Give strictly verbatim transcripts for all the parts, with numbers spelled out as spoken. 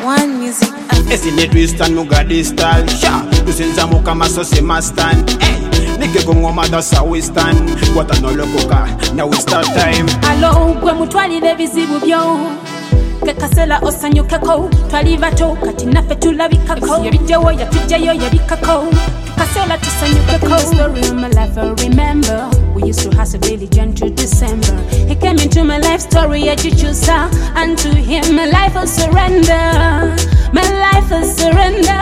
One music. Esi ne twist and muga distal. Sha, tusenza muka masose mastan. Hey, nige gongoma dasa we stand. Wata no lokoka, now we start time. Alo, gwe mutwalire bizibu byo. Kekasela osanyukeko, twali bato kati naffe tulabikako. Yabijewo yatujjayo yabikako. Kekasela tusanyukeko. Story of my life I remember. We used to hustle daily Jan to December. He came into my life story at Jujusa, and to him my life will surrender. My life will surrender.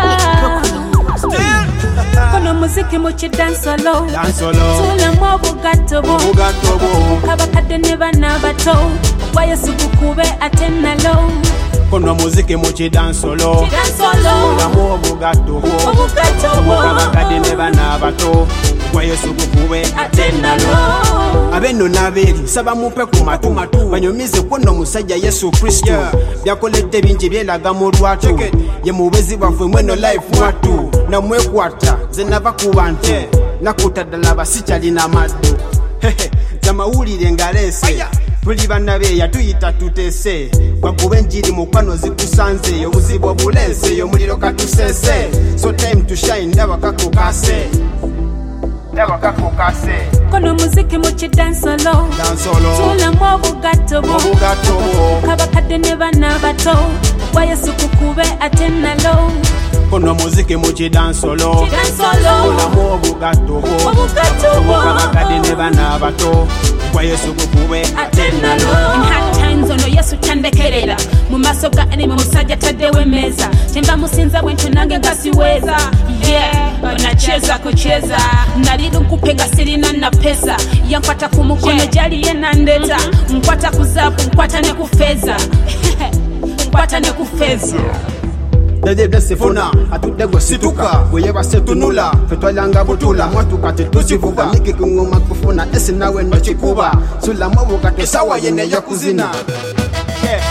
Kono muziki muchi dance solo. Dance solo. Tula mobu gatobo. Mobu gatobo. Kabakade neba na bato. Waya sukukube atena lo. Kono muziki muchi dance solo. Dance solo. Tula mobu gatobo. Mobu gatobo. Kabakade neba na bato. Waya sukukube atena lo. Abeno nabeli saba mupe kumatu matu. Banyomize kono musajja Yesu Kristo. Yeah. Byakolete bingi byelaga mu lwatu. Ye mubezi bafwe mweno life mwatu. Na mwekwata zenava kubantu yeah. Nakutadala basichali na maddu hehe zamawulire ngalese tuli bannabe yatuyita tutese gwagube njiri mukwano zikusanze obuzibu obulense yo muliro katusese so time to shine ndaba kakukase ndaba kakukase kono muziki muchi dance solo dance solo tula mobu gatobo mobu gatobo kabakade ne bana bato waya sukukube atena lo kono muziki muchi dance solo dance solo tula mobu gatobo mobu gatobo kabakade ne bana bato kwa Yesu kukube atena lo. In hard times ono Yesu chandekerera mu maso ga enemy musajja tadewe meza temba musinza bwentu nange ngasiweza yeah wanacheza kucheza nalidu nkupenga sirina na pesa yankwata kumukono yeah. Jali yena ndeta nkwata kuzapu nkwata ne kufeza nkwata ne kufeza Dede blesse fona atudego situka weyeba setunula fetwalanga butula mwatuka tetusivuga niki kungoma kufuna esi nawe no chikuba sula mwabuka kesawa yene yakuzina yeah.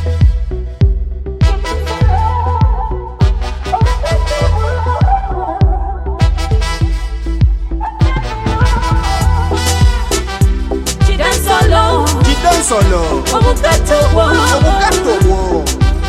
Chidan solo Chidan solo Obugatobo Obugatobo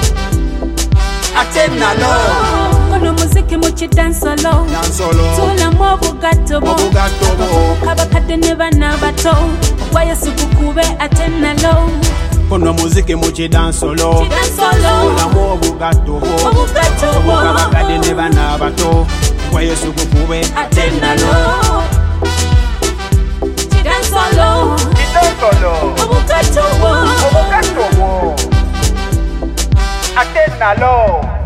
Atena lo kono muziki muchi dance solo dance solo tula mobu gatobo mobu gatobo kabakade ne bana bato waya sukukube atena lo kono muziki muchi dance solo dance solo tula mobu gatobo mobu gatobo kabakade ne bana bato waya sukukube atena lo dance solo dance solo mobu gatobo mobu gatobo atena lo